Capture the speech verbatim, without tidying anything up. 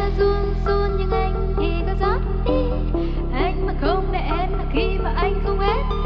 run run nhưng anh thì có rót đi. Anh mà không để em là khi mà anh không hết